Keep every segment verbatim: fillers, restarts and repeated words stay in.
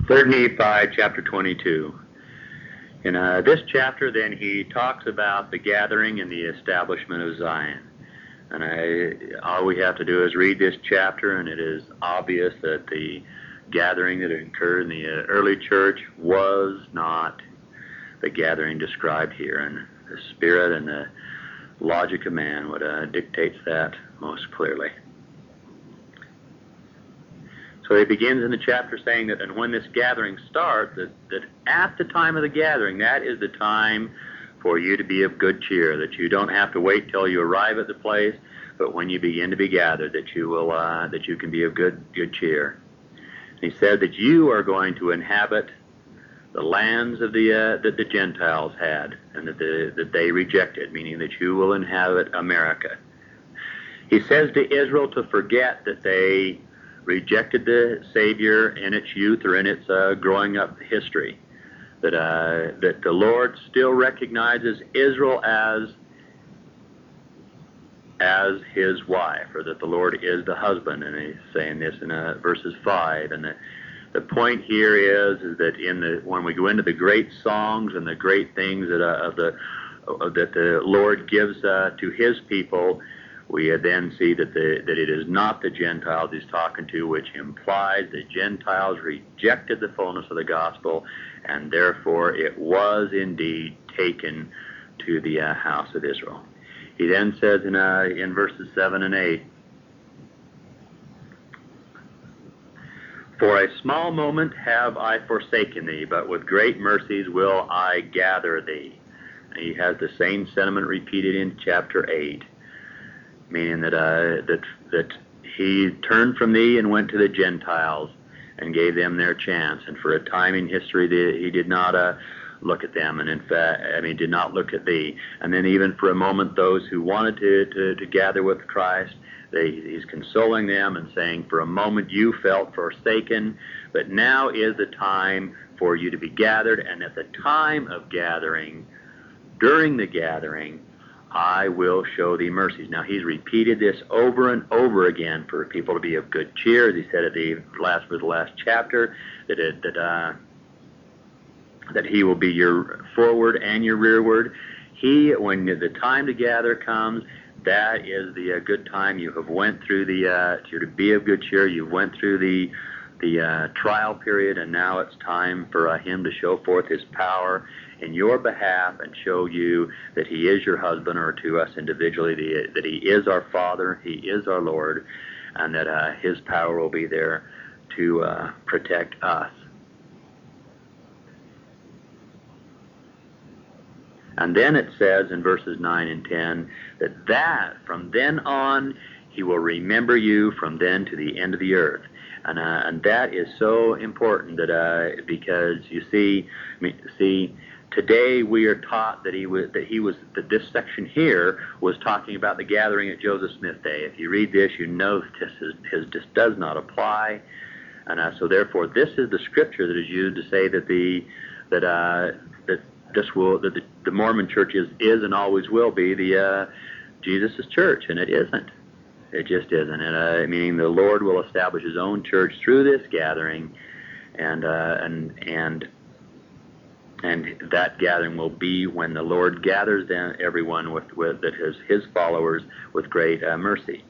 Third Nephi, chapter twenty-two. In uh, this chapter, then, he talks about the gathering and the establishment of Zion. And I, all we have to do is read this chapter, and it is obvious that the gathering that occurred in the uh, early church was not the gathering described here. And the spirit and the logic of man would uh, dictates that most clearly. So he begins in the chapter saying that, and when this gathering starts, that, that at the time of the gathering, that is the time for you to be of good cheer, that you don't have to wait till you arrive at the place, but when you begin to be gathered, that you will, uh, that you can be of good, good cheer. And he said that you are going to inhabit the lands of the uh, that the Gentiles had, and that the, that they rejected, meaning that you will inhabit America. He says to Israel to forget that they rejected the Savior in its youth or in its uh, growing up history. That uh, that the Lord still recognizes Israel as as His wife, or that the Lord is the husband, and He's saying this in uh, verses five. And the the point here is is that in the when we go into the great songs and the great things that uh, of the uh, that the Lord gives uh, to His people, we then see that the that it is not the Gentiles He's talking to, which implies the Gentiles rejected the fullness of the gospel, and therefore it was indeed taken to the uh, house of Israel. He then says in uh, in verses seven and eight, "For a small moment have I forsaken thee, but with great mercies will I gather thee." And he has the same sentiment repeated in chapter eight. Meaning that uh, that that he turned from thee and went to the Gentiles and gave them their chance. And for a time in history, the, he did not uh, look at them, and in fact, I mean, did not look at thee. And then even for a moment, those who wanted to to, to gather with Christ, they, he's consoling them and saying, for a moment you felt forsaken, but now is the time for you to be gathered. And at the time of gathering, during the gathering, I will show thee mercies. Now, he's repeated this over and over again for people to be of good cheer, as he said at the last for the last chapter, that it, that uh, that he will be your forward and your rearward. He, when the time to gather comes, that is the uh, good time. You have went through the uh, you're to be of good cheer. You went through the the uh, trial period, and now it's time for uh, him to show forth his power in your behalf and show you that he is your husband, or to us individually, the, that he is our Father, he is our Lord, and that uh, his power will be there to uh, protect us. And then it says in verses nine and ten that that from then on he will remember you from then to the end of the earth. And, uh, and that is so important that uh, because you see, I mean, see, today we are taught that he was that he was that this section here was talking about the gathering at Joseph Smith Day. If you read this, you know that this is his this does not apply, and uh, so therefore this is the scripture that is used to say that the that uh, that this will that the, the Mormon church is is and always will be the uh, Jesus' church, and it isn't. It just isn't. And uh, meaning the Lord will establish His own church through this gathering, and uh, and and and that gathering will be when the Lord gathers them, everyone with, with that is His followers with great uh, mercy.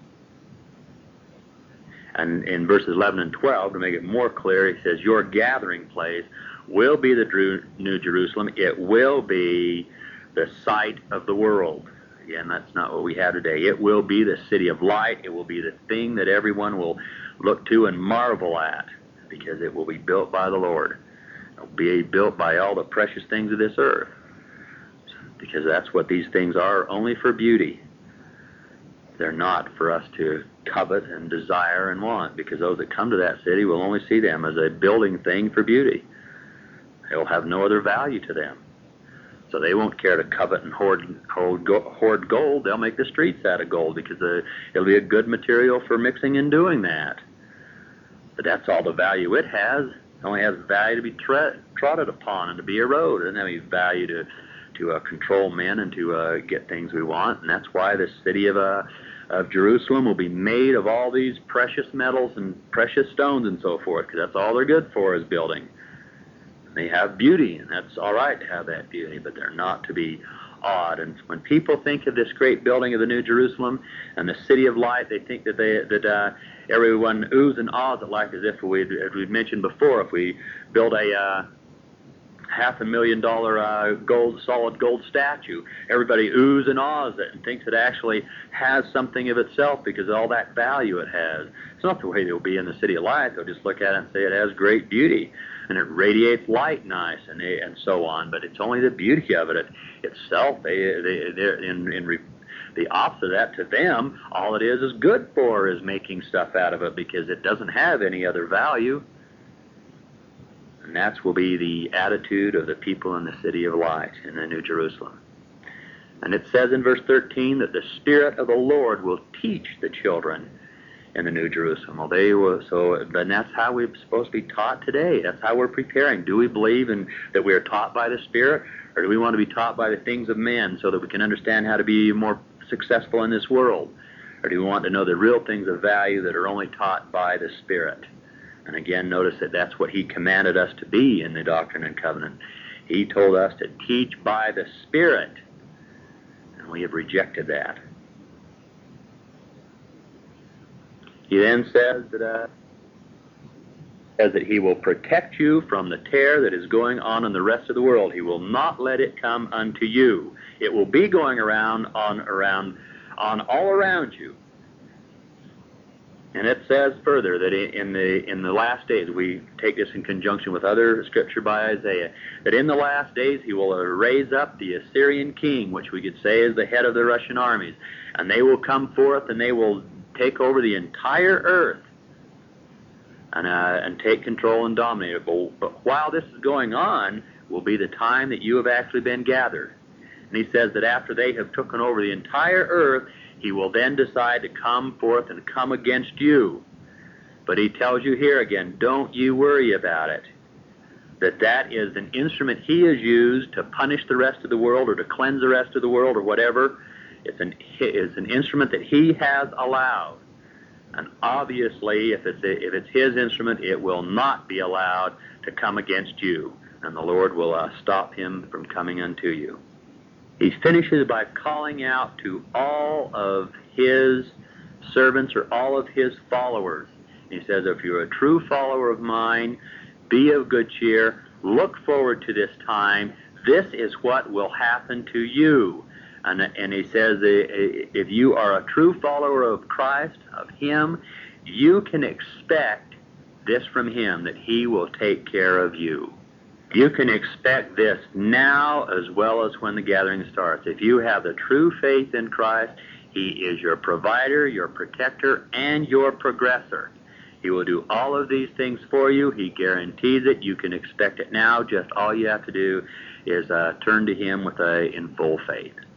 And in verses eleven and twelve, to make it more clear, He says, "Your gathering place will be the Drew, New Jerusalem. It will be the sight of the world." Again, that's not what we have today. It will be the city of light. It will be the thing that everyone will look to and marvel at, because it will be built by the Lord. It will be built by all the precious things of this earth, because that's what these things are, only for beauty. They're not for us to covet and desire and want, because those that come to that city will only see them as a building thing for beauty. They will have no other value to them. So they won't care to covet and hoard, hoard, hoard gold. They'll make the streets out of gold, because uh, it'll be a good material for mixing and doing that. But that's all the value it has. It only has value to be tre- trotted upon and to be eroded. It doesn't have any value to, to uh, control men and to uh, get things we want. And that's why the city of uh, of Jerusalem will be made of all these precious metals and precious stones and so forth, because that's all they're good for is building. They have beauty, and that's all right to have that beauty, but they're not to be awed. And when people think of this great building of the New Jerusalem and the city of light, they think that they that uh, everyone oohs and ahs at life, as if we, as we've mentioned before, if we build a uh, half a million dollar uh, gold, solid gold statue, everybody oohs and ahs it and thinks it actually has something of itself because of all that value it has. It's not the way they'll be in the city of light. They'll just look at it and say it has great beauty, and it radiates light nice, and they, and so on. But it's only the beauty of it, it itself. They, they, they're in, in re, the opposite of that, to them, all it is is good for is making stuff out of it because it doesn't have any other value. And that will be the attitude of the people in the city of light, in the New Jerusalem. And it says in verse thirteen that the Spirit of the Lord will teach the children in the New Jerusalem. Well, they will, so, and that's how we're supposed to be taught today. That's how we're preparing. Do we believe in that we are taught by the Spirit, or do we want to be taught by the things of men so that we can understand how to be more successful in this world? Or do we want to know the real things of value that are only taught by the Spirit? And again, notice that that's what he commanded us to be in the Doctrine and Covenant. He told us to teach by the Spirit, and we have rejected that. He then says that, uh, says that he will protect you from the terror that is going on in the rest of the world. He will not let it come unto you. It will be going around on around on all around you. And it says further that in the in the last days, we take this in conjunction with other scripture by Isaiah, that in the last days he will raise up the Assyrian king, which we could say is the head of the Russian armies, and they will come forth and they will take over the entire earth and uh, and take control and dominate it. But, but while this is going on, will be the time that you have actually been gathered. And he says that after they have taken over the entire earth, he will then decide to come forth and come against you. But he tells you here again, don't you worry about it. That that is an instrument he has used to punish the rest of the world or to cleanse the rest of the world or whatever. It's an, it's an instrument that he has allowed. And obviously, if it's, if it's his instrument, it will not be allowed to come against you. And the Lord will uh, stop him from coming unto you. He finishes by calling out to all of his servants or all of his followers. He says, if you're a true follower of mine, be of good cheer, look forward to this time. This is what will happen to you. And, and he says, if you are a true follower of Christ, of him, you can expect this from him, that he will take care of you. You can expect this now as well as when the gathering starts. If you have the true faith in Christ, he is your provider, your protector, and your progressor. He will do all of these things for you. He guarantees it. You can expect it now. Just all you have to do is uh, turn to him with a, in full faith.